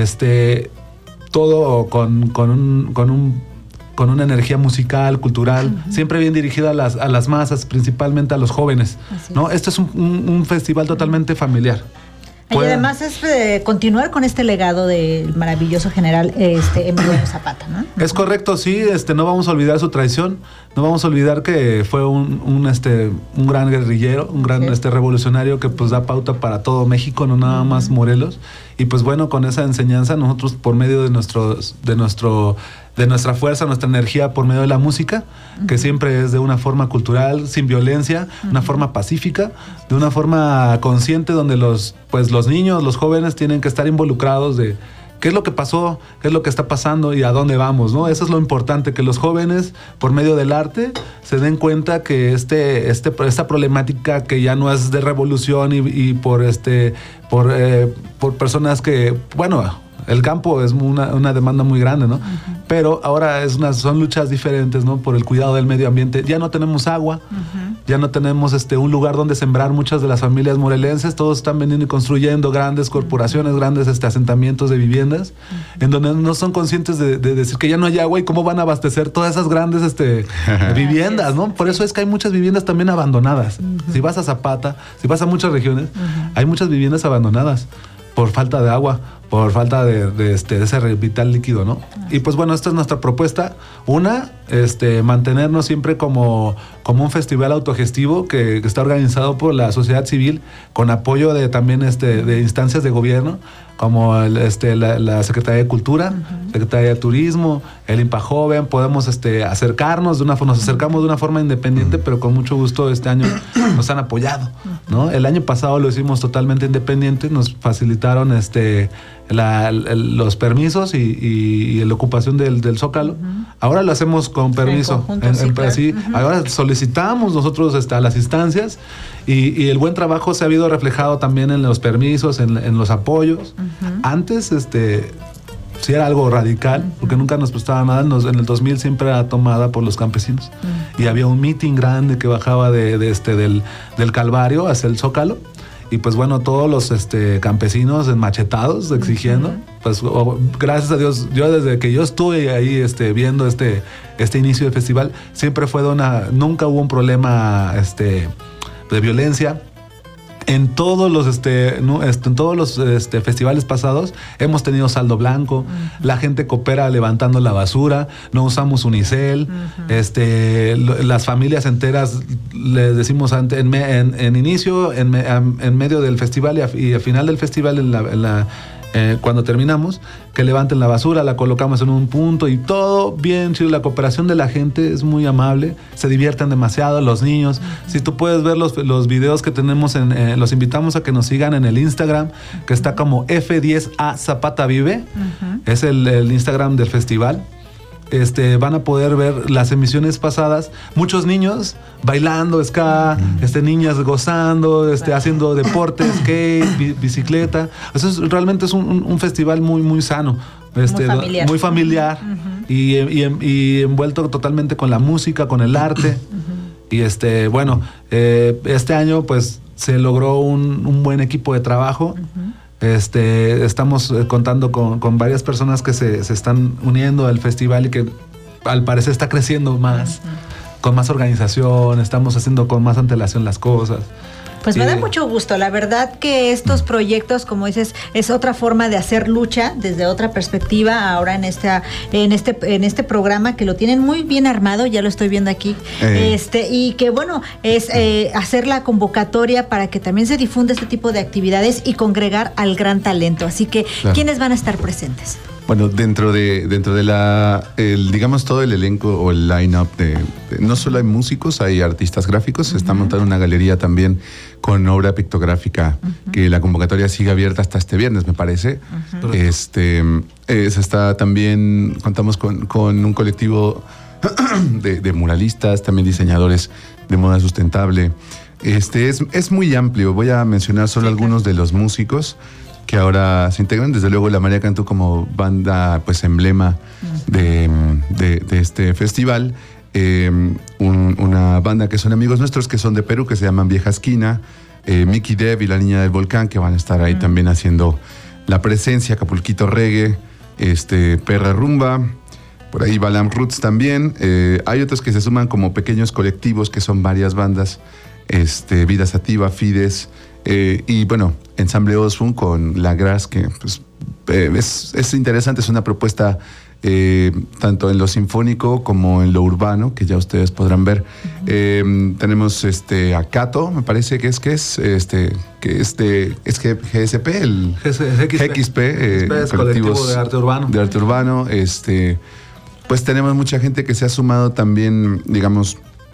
Este, todo con, con, un, con, un, con una energía musical, cultural, uh-huh. siempre bien dirigida a las, a las masas, principalmente a los jóvenes, ¿no? Este es un, un, un festival totalmente familiar. Y además es eh, continuar con este legado del maravilloso general este, Emiliano Zapata, ¿no? Es correcto, sí, este, no vamos a olvidar su traición, no vamos a olvidar que fue un, un, este, un gran guerrillero, un gran sí. este, revolucionario que pues da pauta para todo México, no nada más Morelos. Y pues bueno, con esa enseñanza nosotros por medio de nuestros, de nuestro, de nuestra fuerza, nuestra energía por medio de la música, uh-huh. que siempre es de una forma cultural, sin violencia, uh-huh. una forma pacífica, de una forma consciente donde los, pues los niños, los jóvenes tienen que estar involucrados de qué es lo que pasó, qué es lo que está pasando y a dónde vamos, ¿no? Eso es lo importante, que los jóvenes, por medio del arte, se den cuenta que este, este, esta problemática que ya no es de revolución y, y por, este, por, eh, por personas que, bueno, el campo es una, una demanda muy grande, ¿no? Uh-huh. Pero ahora es una, son luchas diferentes, ¿no? Por el cuidado del medio ambiente. Ya no tenemos agua, uh-huh. ya no tenemos este, un lugar donde sembrar. Muchas de las familias morelenses, todos están veniendo y construyendo grandes corporaciones, uh-huh. grandes este, asentamientos de viviendas, uh-huh. en donde no son conscientes de, de decir que ya no hay agua y cómo van a abastecer todas esas grandes este, viviendas, ¿no? Por eso es que hay muchas viviendas también abandonadas. Uh-huh. Si vas a Zapata, si vas a muchas regiones, uh-huh. hay muchas viviendas abandonadas por falta de agua, por falta de, de, este, de ese vital líquido, ¿no? Y pues bueno, esta es nuestra propuesta. Una, este, mantenernos siempre como, como un festival autogestivo que, que está organizado por la sociedad civil, con apoyo de también este, de instancias de gobierno, como el, este, la, la Secretaría de Cultura, uh-huh. Secretaría de Turismo, el INPAJoven. Podemos este, acercarnos de una forma, nos acercamos de una forma independiente, uh-huh. pero con mucho gusto este año nos han apoyado, ¿no? El año pasado lo hicimos totalmente independiente, nos facilitaron este La, el, los permisos y, y, y la ocupación del, del Zócalo. Uh-huh. Ahora lo hacemos con permiso. En conjunto, en, sí, en, claro. sí, uh-huh. Ahora solicitamos nosotros este, a las instancias y, y el buen trabajo se ha habido reflejado también en los permisos, en, en los apoyos. Uh-huh. Antes, este, sí era algo radical, uh-huh. porque nunca nos prestaba nada. Nos, en el dos mil siempre era tomada por los campesinos. Uh-huh. Y había un meeting grande que bajaba de, de este, del, del Calvario hacia el Zócalo. Y pues bueno, todos los este, campesinos enmachetados exigiendo, uh-huh. pues oh, gracias a Dios, yo desde que yo estuve ahí este, viendo este, este inicio del festival, siempre fue de una, nunca hubo un problema este, de violencia. En todos los este, no, este, en todos los este, festivales pasados hemos tenido saldo blanco, uh-huh. la gente coopera levantando la basura, no usamos unicel, uh-huh. este, lo, las familias enteras les decimos ante, en, en, en inicio, en, en medio del festival y a, y a final del festival en la, en la Eh, cuando terminamos, que levanten la basura, la colocamos en un punto y todo bien chido. La cooperación de la gente es muy amable, se divierten demasiado los niños. Uh-huh. Si tú puedes ver los, los videos que tenemos, en, eh, los invitamos a que nos sigan en el Instagram, que está como F diez A Zapata Vive, uh-huh. es el, el Instagram del festival. Este, van a poder ver las emisiones pasadas, muchos niños bailando ska, mm. este, niñas gozando, este, haciendo deporte, skate, bi- bicicleta. O sea, es, realmente es un, un festival muy, muy sano, este, muy familiar, muy familiar uh-huh. y, y, y envuelto totalmente con la música, con el arte. Uh-huh. Y este, bueno, eh, este año pues se logró un, un buen equipo de trabajo. Uh-huh. Este, estamos contando con, con varias personas que se, se están uniendo al festival y que al parecer está creciendo más, uh-huh. con más organización, estamos haciendo con más antelación las cosas. Pues me da mucho gusto, la verdad que estos proyectos, como dices, es otra forma de hacer lucha desde otra perspectiva ahora en esta, en este, en este programa que lo tienen muy bien armado, ya lo estoy viendo aquí, eh. este, y que bueno, es eh, hacer la convocatoria para que también se difunda este tipo de actividades y congregar al gran talento. Así que, claro. ¿quiénes van a estar presentes? Bueno, dentro de dentro de la, el, digamos, todo el elenco o el line-up de, de, no solo hay músicos, hay artistas gráficos, uh-huh. se está montando una galería también con obra pictográfica, uh-huh. que la convocatoria sigue abierta hasta este viernes, me parece. Uh-huh. Este, eh, se está también, contamos con, con un colectivo de, de muralistas, también diseñadores de moda sustentable. Este es, es muy amplio, voy a mencionar solo sí, algunos claro. de los músicos que ahora se integran. Desde luego la María Cantú como banda pues emblema uh-huh. de, de, de este festival. eh, un, una banda que son amigos nuestros, que son de Perú, que se llaman Vieja Esquina, eh, Mickey Dev y La Niña del Volcán, que van a estar ahí uh-huh. también haciendo la presencia, Acapulquito Reggae, este, Perra Rumba, por ahí Balam Roots también. Eh, hay otros que se suman como pequeños colectivos, que son varias bandas, este, Vida Sativa, Fides, eh, y bueno, Ensamble Osfun con La Gras, que pues, eh, es, es interesante, es una propuesta eh, tanto en lo sinfónico como en lo urbano, que ya ustedes podrán ver. Uh-huh. Eh, tenemos este, a Cato, me parece que es que es este que es de es G S P, el G X P, eh, es colectivo de arte urbano. De arte urbano, este, pues tenemos mucha gente que se ha sumado también, digamos,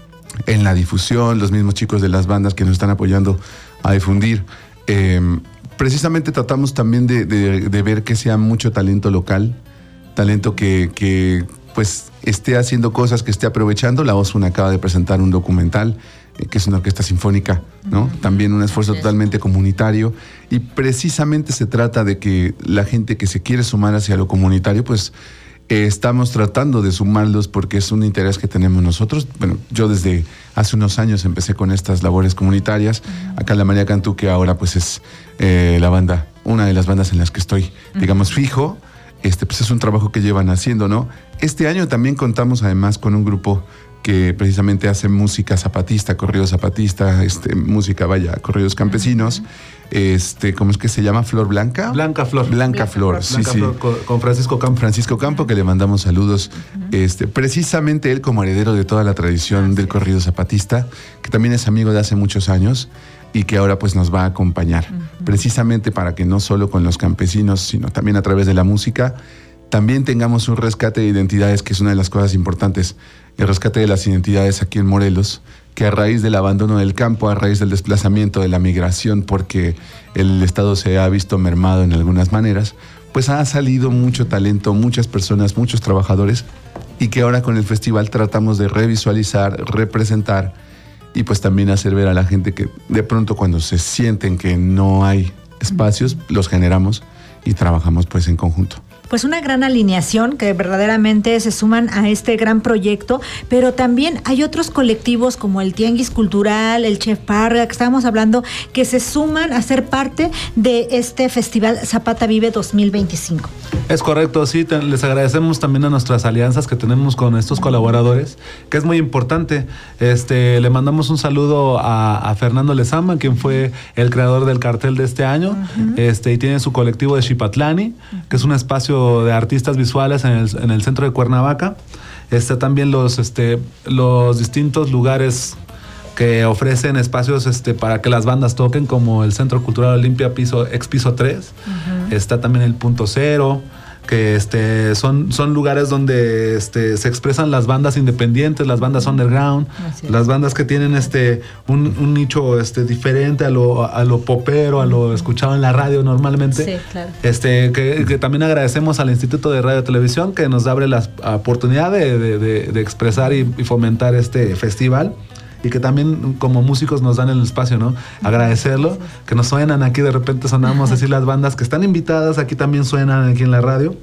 en la difusión, los mismos chicos de las bandas que nos están apoyando a difundir. Eh, precisamente tratamos también de, de, de ver que sea mucho talento local, talento que, que pues esté haciendo cosas, que esté aprovechando. La Osfun acaba de presentar un documental, eh, que es una orquesta sinfónica, ¿no? Uh-huh. También un esfuerzo sí. totalmente comunitario, y precisamente se trata de que la gente que se quiere sumar hacia lo comunitario, pues Eh, estamos tratando de sumarlos porque es un interés que tenemos nosotros. Bueno, yo desde hace unos años empecé con estas labores comunitarias. Uh-huh. Acá la María Cantú, que ahora pues es eh, la banda, una de las bandas en las que estoy, uh-huh. digamos, fijo, este, pues es un trabajo que llevan haciendo, ¿no? Este año también contamos además con un grupo que precisamente hace música zapatista, corrido zapatista, este, música, vaya, corridos campesinos. Uh-huh. Este, ¿cómo es que se llama? ¿Flor Blanca? Blanca Flor. Blanca, Blanca Flor, sí, Blanca sí. Flor con, con Francisco Campo. Francisco Campo, que le mandamos saludos. Uh-huh. Este, precisamente él como heredero de toda la tradición ah, del sí. corrido zapatista, que también es amigo de hace muchos años y que ahora pues nos va a acompañar. Uh-huh. Precisamente para que no solo con los campesinos, sino también a través de la música, también tengamos un rescate de identidades, que es una de las cosas importantes. El rescate de las identidades aquí en Morelos, que a raíz del abandono del campo, a raíz del desplazamiento, de la migración, porque el Estado se ha visto mermado en algunas maneras, pues ha salido mucho talento, muchas personas, muchos trabajadores, y que ahora con el festival tratamos de revisualizar, representar, y pues también hacer ver a la gente que de pronto cuando se sienten que no hay espacios, los generamos y trabajamos pues en conjunto. Pues una gran alineación que verdaderamente se suman a este gran proyecto, pero también hay otros colectivos como el Tianguis Cultural, el Chef Parga, que estábamos hablando, que se suman a ser parte de este Festival Zapata Vive dos mil veinticinco. Es correcto, sí, te, les agradecemos también a nuestras alianzas que tenemos con estos colaboradores, que es muy importante. Este, le mandamos un saludo a, a Fernando Lezama, quien fue el creador del cartel de este año, uh-huh. este, y tiene su colectivo de Xipatlani, uh-huh. que es un espacio de artistas visuales en el, en el centro de Cuernavaca. Este, también los, este, los distintos lugares que ofrecen espacios este, para que las bandas toquen, como el Centro Cultural Olimpia piso, ex piso tres. Uh-huh. Está también el Punto Cero, que este, son, son lugares donde este, se expresan las bandas independientes, las bandas underground, Así las es. bandas que tienen este, un, un nicho este, diferente a lo, a lo popero, a lo escuchado en la radio normalmente. Sí, claro. Este, que, que también agradecemos al Instituto de Radio y Televisión, que nos abre la oportunidad de, de, de, de expresar y, y fomentar este festival. Y que también como músicos nos dan el espacio, ¿no? Agradecerlo, que nos suenan aquí, de repente sonamos así las bandas que están invitadas, aquí también suenan aquí en la radio.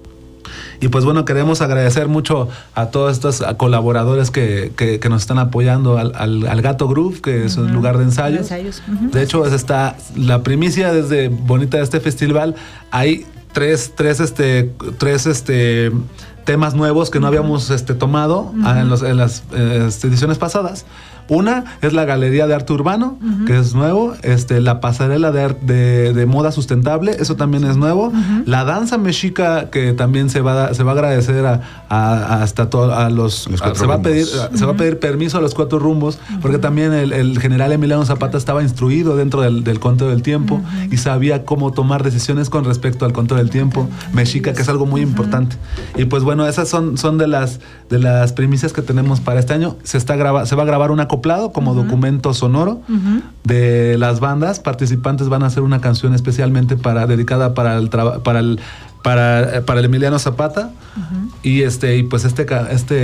Y pues bueno, queremos agradecer mucho a todos estos colaboradores que, que, que nos están apoyando, al, al, al Gato Groove, que es uh-huh. un lugar de ensayos. ensayos. Uh-huh. De hecho, es esta, la primicia desde bonita de este festival. Hay tres, tres, este, tres, este... temas nuevos que no habíamos este, tomado uh-huh. en, los, en las eh, ediciones pasadas. Una es la Galería de Arte Urbano, uh-huh. que es nuevo. Este, la pasarela de, de, de moda sustentable, eso también es nuevo. Uh-huh. La danza mexica, que también se va a, se va a agradecer a, a, hasta todo, a los... los a, se, va a pedir, uh-huh. se va a pedir permiso a los cuatro rumbos, uh-huh. porque también el, el general Emiliano Zapata estaba instruido dentro del, del conteo del tiempo uh-huh. y sabía cómo tomar decisiones con respecto al conteo del tiempo uh-huh. mexica, que es algo muy uh-huh. importante. Y pues bueno, esas son, son de las de las primicias que tenemos para este año. Se está graba, se va a grabar un acoplado como uh-huh. documento sonoro uh-huh. de las bandas participantes. Van a hacer una canción especialmente para dedicada para el traba, para el para, para el Emiliano Zapata uh-huh. y este y pues este este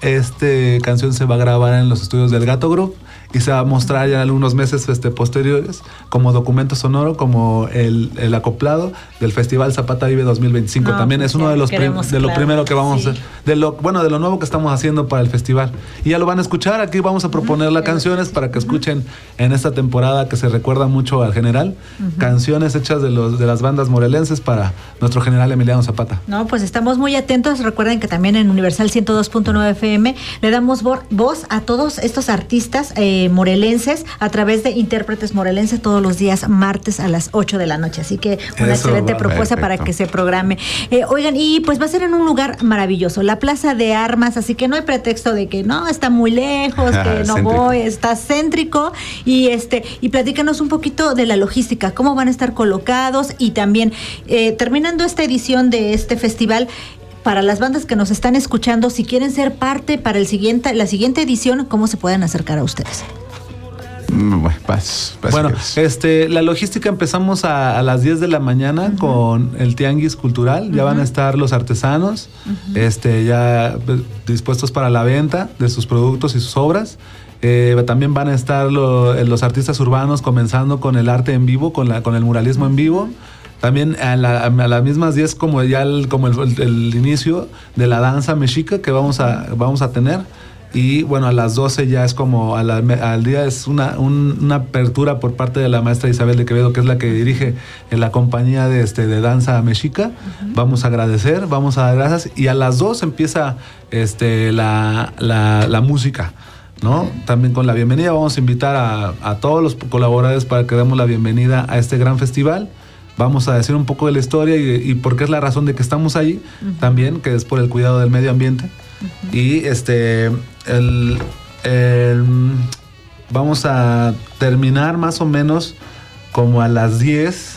esta canción se va a grabar en los estudios del Gato Group y se va a mostrar ya en algunos meses este, posteriores como documento sonoro, como el, el acoplado del Festival Zapata Vive dos mil veinticinco. No, También pues es uno de los queremos, prim, de claro. lo primero que vamos sí. a hacer, de lo, bueno, de lo nuevo que estamos haciendo para el festival. Y ya lo van a escuchar, aquí vamos a proponer uh-huh. las canciones para que escuchen uh-huh. en esta temporada que se recuerda mucho al general, uh-huh. canciones hechas de, los, de las bandas morelenses para nuestro general Emiliano Zapata. No, pues estamos muy atentos. Recuerden que también en Universal ciento dos punto nueve F M le damos voz a todos estos artistas eh, morelenses a través de intérpretes morelenses todos los días martes a las ocho de la noche. Así que una Eso excelente va, propuesta perfecto. Para que se programe. Eh, oigan, y pues va a ser en un lugar maravilloso, la Plaza de Armas, así que no hay pretexto de que no, está muy lejos, que no voy, está céntrico. Y este y platícanos un poquito de la logística, cómo van a estar colocados y también eh, terminando esta edición de este festival, para las bandas que nos están escuchando, si quieren ser parte para el siguiente, la siguiente edición, ¿cómo se pueden acercar a ustedes? Bueno, pas, pas bueno este, la logística empezamos a, a las diez de la mañana uh-huh. con el Tianguis Cultural. Uh-huh. Ya van a estar los artesanos uh-huh. este, ya dispuestos para la venta de sus productos y sus obras. Eh, también van a estar lo, los artistas urbanos comenzando con el arte en vivo, con, la, con el muralismo en vivo. También a, la, a las mismas diez como ya el, como el, el, el inicio de la danza mexica que vamos a, vamos a tener. Y bueno, a las doce ya es como a la, al día es una, un, una apertura por parte de la maestra Isabel de Quevedo, que es la que dirige en la compañía de, este, de danza mexica. Uh-huh. Vamos a agradecer, vamos a dar gracias. Y a las dos empieza este, la, la, la música, ¿no? También con la bienvenida vamos a invitar a, a todos los colaboradores para que demos la bienvenida a este gran festival. Vamos a decir un poco de la historia y, y por qué es la razón de que estamos allí, uh-huh. también, que es por el cuidado del medio ambiente. Uh-huh. Y este el, el, vamos a terminar más o menos como a las diez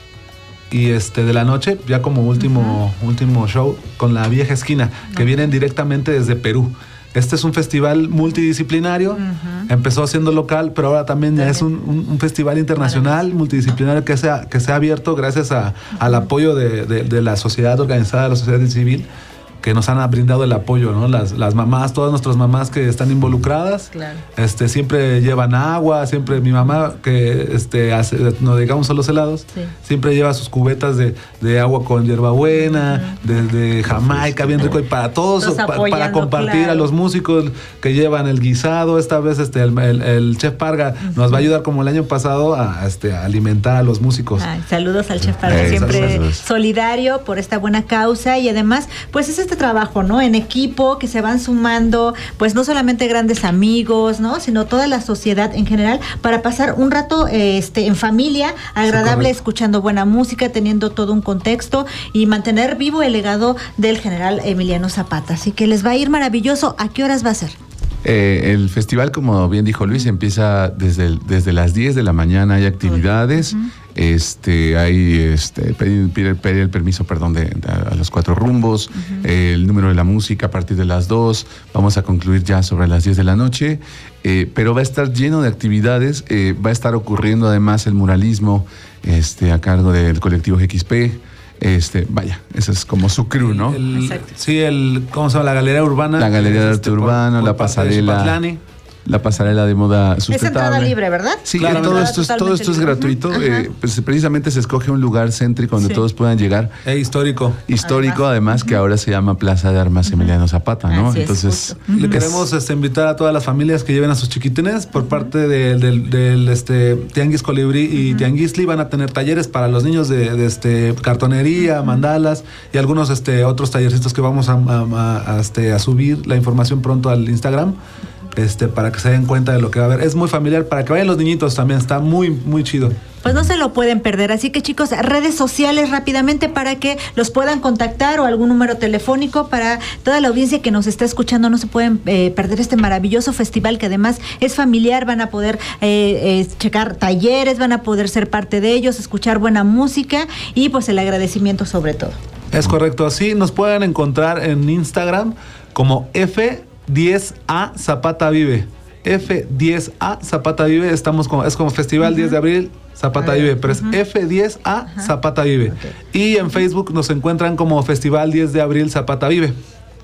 y este de la noche, ya como último, uh-huh. último show con La Vieja Esquina, uh-huh. que vienen directamente desde Perú. Este es un festival multidisciplinario, uh-huh. empezó siendo local, pero ahora también ya es un, un, un festival internacional, multidisciplinario, que se ha, que se ha abierto gracias a, uh-huh. al apoyo de, de, de la sociedad organizada, de la sociedad civil, que nos han brindado el apoyo, ¿no? Las, las mamás, todas nuestras mamás que están involucradas, claro. este, siempre llevan agua, siempre mi mamá, que este, hace, no digamos a los helados, sí. siempre lleva sus cubetas de, de agua con hierbabuena, uh-huh. de, de Jamaica, bien rico, y para todos, pa, para compartir claro. a los músicos que llevan el guisado. Esta vez este, el, el, el chef Parga uh-huh. nos va a ayudar, como el año pasado, a, este, a alimentar a los músicos. Ay, saludos al chef Parga, eh, siempre saludos. Solidario por esta buena causa, y además, pues es este trabajo, ¿no? En equipo, que se van sumando, pues no solamente grandes amigos, ¿no? Sino toda la sociedad en general, para pasar un rato este, en familia, agradable, sí, escuchando buena música, teniendo todo un contexto y mantener vivo el legado del general Emiliano Zapata. Así que les va a ir maravilloso. ¿A qué horas va a ser? Eh, el festival, como bien dijo Luis, empieza desde, el, desde las diez de la mañana. Hay actividades, uh-huh. este, hay este, pedir, pedir, pedir el permiso, perdón, de, de a los cuatro rumbos, uh-huh. eh, el número de la música a partir de las dos. Vamos a concluir ya sobre las diez de la noche, eh, pero va a estar lleno de actividades. Eh, va a estar ocurriendo además el muralismo este, a cargo del colectivo G X P. Este, vaya, eso es como su crew, ¿no? El, sí, el, ¿cómo se llama? La Galería Urbana. La Galería de Arte este, Urbano, por, por la pasarela. La pasarela de moda sustentable. Es entrada libre, ¿verdad? Sí, claro, todo, esto es, todo esto es gratuito. Eh, pues, precisamente se escoge un lugar céntrico donde sí. todos puedan llegar. E histórico. Histórico, además, además uh-huh. que ahora se llama Plaza de Armas uh-huh. Emiliano Zapata, ¿no? Así Entonces, uh-huh. le queremos este, invitar a todas las familias que lleven a sus chiquitines por uh-huh. parte del de, de, de, este, Tianguis Colibrí y uh-huh. Tianguisli. Van a tener talleres para los niños de, de este, cartonería, uh-huh. mandalas y algunos este, otros tallercitos que vamos a, a, a, a, este, a subir la información pronto al Instagram. Este, para que se den cuenta de lo que va a haber. Es muy familiar, para que vayan los niñitos también, está muy, muy chido. Pues no se lo pueden perder, así que chicos, redes sociales rápidamente para que los puedan contactar o algún número telefónico para toda la audiencia que nos está escuchando. No se pueden eh, perder este maravilloso festival que además es familiar. Van a poder eh, eh, checar talleres, van a poder ser parte de ellos, escuchar buena música y pues el agradecimiento sobre todo. Es correcto, así nos pueden encontrar en Instagram como F diez A Zapata Vive. F diez A Zapata Vive. Estamos como, es como Festival uh-huh. diez de abril Zapata Vive, pero uh-huh. es F diez A uh-huh. Zapata Vive. Okay. Y en Facebook nos encuentran como Festival diez de abril Zapata Vive.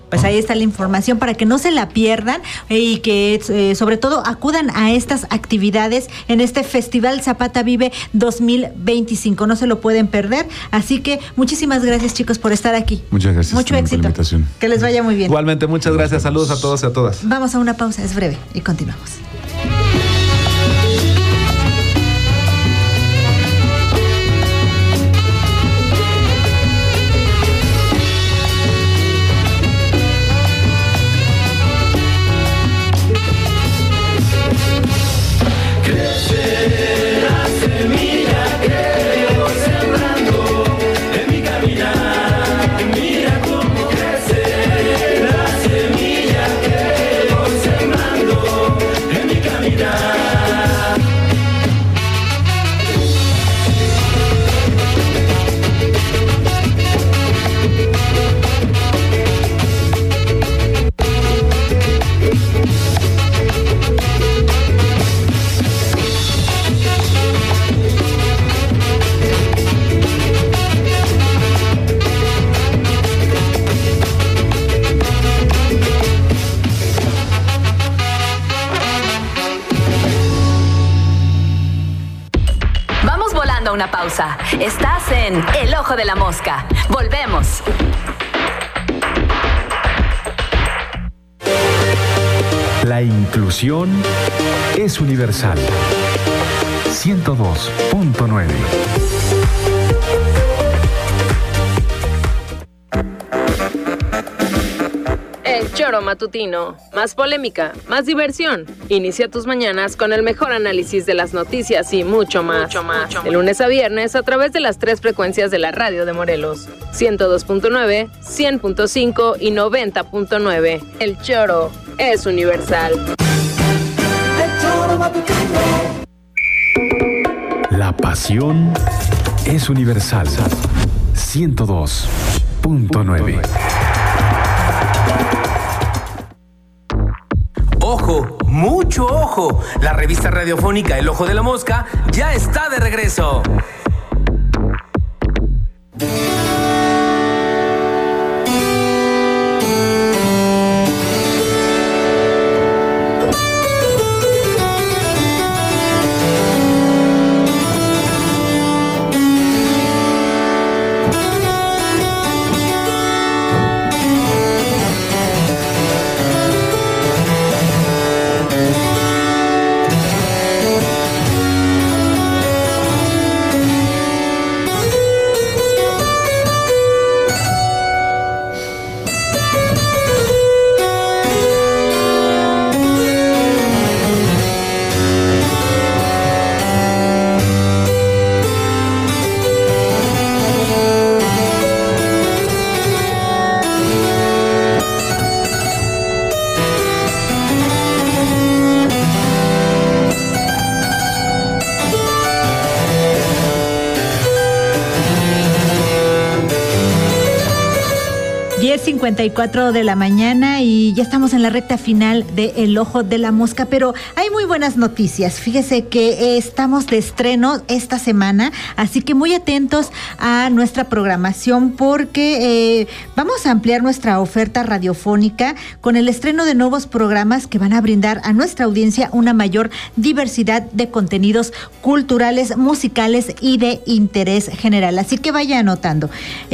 Pues ahí está la información para que no se la pierdan y que eh, sobre todo acudan a estas actividades en este Festival Zapata Vive dos mil veinticinco. No se lo pueden perder. Así que muchísimas gracias, chicos, por estar aquí. Muchas gracias. Mucho éxito. Que les vaya muy bien. Igualmente, muchas gracias. Saludos a todos y a todas. Vamos a una pausa, es breve y continuamos. Una pausa. Estás en El Ojo de la Mosca. Volvemos. La inclusión es universal. ciento dos punto nueve. El Choro Matutino. Más polémica, más diversión. Inicia tus mañanas con el mejor análisis de las noticias y mucho más. Mucho más. De lunes a viernes a través de las tres frecuencias de la radio de Morelos. ciento dos punto nueve, cien punto cinco y noventa punto nueve. El Choro es universal. El Choro Matutino. La pasión es universal. ciento dos punto nueve. Ojo, mucho ojo. La revista radiofónica El Ojo de la Mosca ya está de regreso. cincuenta y cuatro de la mañana y ya estamos en la recta final de El Ojo de la Mosca, pero hay muy buenas noticias. Fíjese que eh, estamos de estreno esta semana, así que muy atentos a nuestra programación porque eh, vamos a ampliar nuestra oferta radiofónica con el estreno de nuevos programas que van a brindar a nuestra audiencia una mayor diversidad de contenidos culturales, musicales y de interés general. Así que vaya anotando.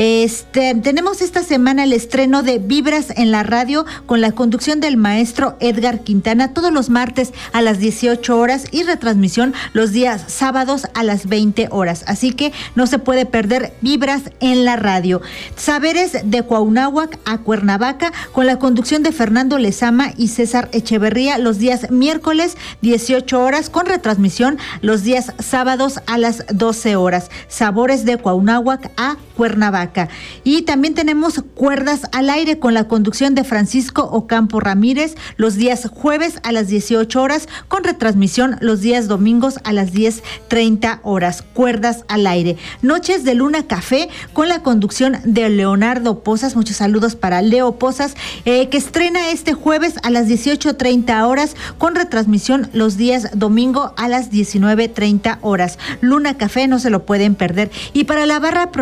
Este, tenemos esta semana el estreno de Vibras en la Radio con la conducción del maestro Edgar Quintana todos los martes a las dieciocho horas y retransmisión los días sábados a las veinte horas. Así que no se puede perder Vibras en la Radio. Saberes de Cuauhnáhuac a Cuernavaca con la conducción de Fernando Lezama y César Echeverría los días miércoles dieciocho horas con retransmisión los días sábados a las doce horas. Sabores de Cuauhnáhuac a Cuernavaca. Y también tenemos Cuerdas al Aire con la conducción de Francisco Ocampo Ramírez los días jueves a las dieciocho horas con retransmisión los días domingos a las diez treinta horas. Cuerdas al Aire. Noches de Luna Café con la conducción de Leonardo Pozas. Muchos saludos para Leo Pozas, eh, que estrena este jueves a las dieciocho treinta horas con retransmisión los días domingo a las diecinueve treinta horas. Luna Café, no se lo pueden perder. Y para la barra programática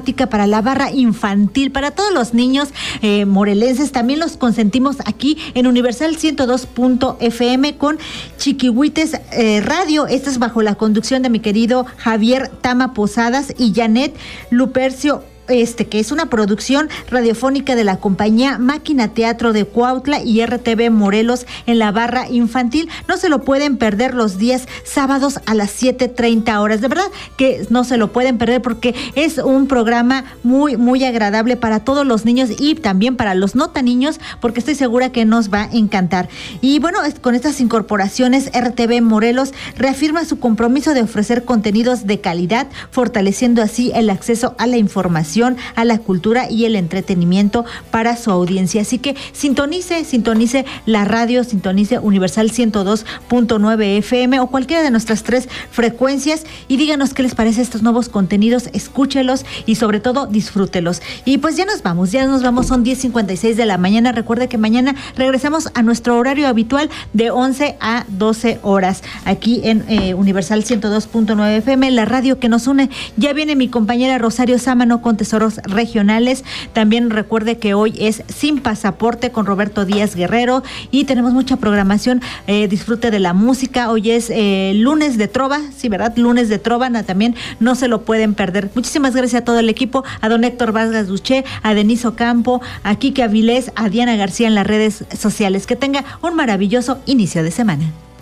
temática para la barra infantil, para todos los niños eh, morelenses. También los consentimos aquí en Universal ciento dos punto F M con Chiquihuites eh, Radio. Esta es bajo la conducción de mi querido Javier Tama Posadas y Janet Lupercio, este que es una producción radiofónica de la compañía Máquina Teatro de Cuautla y R T V Morelos en la barra infantil. No se lo pueden perder los días sábados a las siete treinta horas. De verdad que no se lo pueden perder porque es un programa muy, muy agradable para todos los niños y también para los no tan niños, porque estoy segura que nos va a encantar. Y bueno, con estas incorporaciones, R T V Morelos reafirma su compromiso de ofrecer contenidos de calidad, fortaleciendo así el acceso a la información, a la cultura y el entretenimiento para su audiencia. Así que sintonice, sintonice la radio, sintonice Universal ciento dos punto nueve F M o cualquiera de nuestras tres frecuencias y díganos qué les parece estos nuevos contenidos, escúchelos y sobre todo disfrútelos. Y pues ya nos vamos, ya nos vamos, son diez cincuenta y seis de la mañana. Recuerde que mañana regresamos a nuestro horario habitual de once a doce horas aquí en eh, Universal ciento dos punto nueve F M, la radio que nos une. Ya viene mi compañera Rosario Sámano con Tesoros Regionales. También recuerde que hoy es Sin Pasaporte con Roberto Díaz Guerrero y tenemos mucha programación. Eh, disfrute de la música. Hoy es eh, lunes de Trova, sí, ¿verdad? Lunes de Trova, no, también no se lo pueden perder. Muchísimas gracias a todo el equipo, a don Héctor Vargas Duché, a Denise Ocampo, a Kike Avilés, a Diana García en las redes sociales. Que tenga un maravilloso inicio de semana.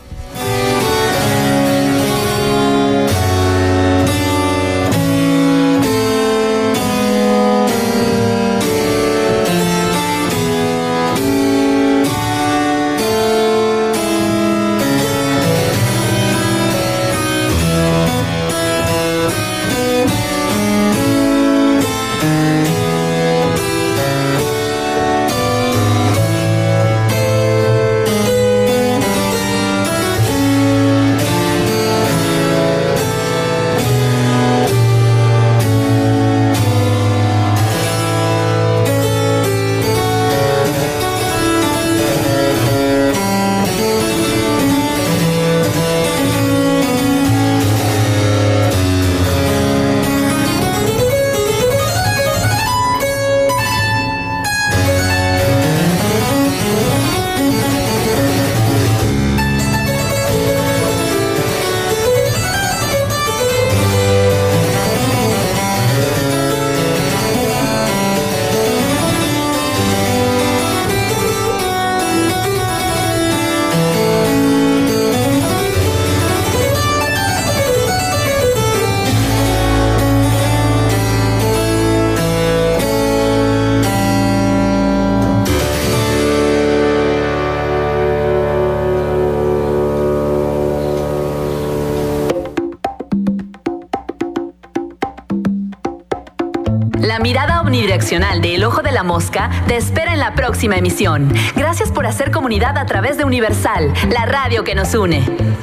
La mirada omnidireccional de El Ojo de la Mosca te espera en la próxima emisión. Gracias por hacer comunidad a través de Universal, la radio que nos une.